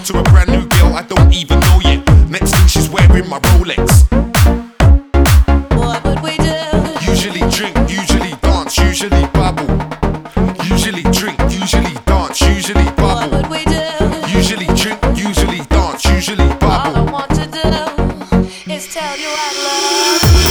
to a brand new girl I don't even know yet. Next thing she's wearing my Rolex. What would we do? Usually drink, usually dance, usually bubble. Usually drink, usually dance, usually What bubble. would we do? Usually drink, usually dance, usually All I bubble. want to do is tell you I love you.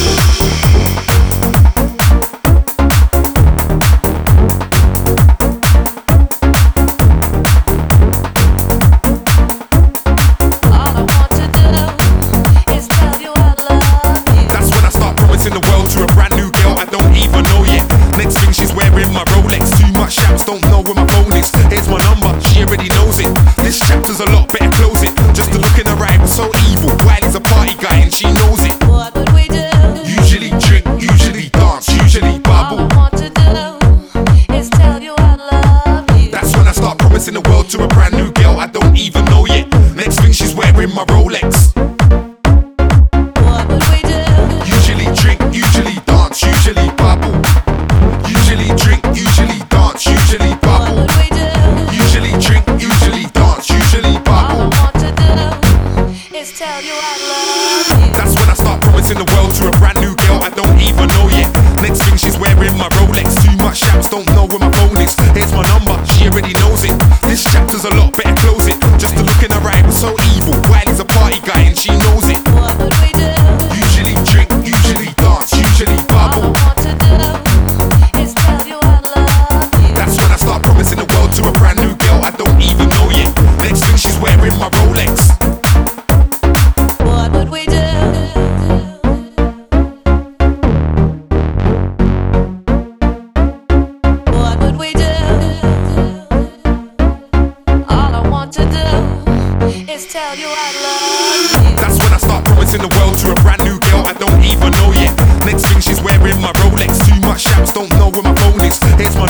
All I want to do is tell you I love you. That's when I start promising the world to a brand new girl I don't even know yet. Next thing she's wearing my Rolex. Too much shaps, don't know where my phone is. Here's my number, she already knows it. This chapter's a lot, better close it. Just the look in her eye was so evil. Wiley's a party guy and she knows it. What would we do? Usually drink, usually dance, usually All bubble. I want to do is tell you I love you. That's when I start promising the world to a brand new girl I don't even know yet. Next thing she's wearing my Rolex. What would we do? Usually drink, usually dance, usually bubble. Usually drink, usually dance, usually What bubble. would we do? Usually drink, usually dance, usually All I bubble. want to do is tell you I love you. That's when I start promising the world to a brand new girl I don't even know yet. Next thing she's wearing my Rolex. Too much shaps, don't know where my phone is. Here's my number, she already knows it. This chapter's a lot, better close it. Just the look in her eye was so evil. Wiley's a party guy and she knows it. What would we do? Usually drink, usually dance, usually All I bubble. want to do is tell you I love you. That's when I start promising the world to a brand new girl I don't even know yet. Next thing she's wearing my Rolex. What would we do? What would we do? All I want to do is tell you I love you. That's when I start promising the world to a brand new girl I don't even know yet. Next thing she's wearing my Rolex. Too much shaps, don't know where my phone is. Here's my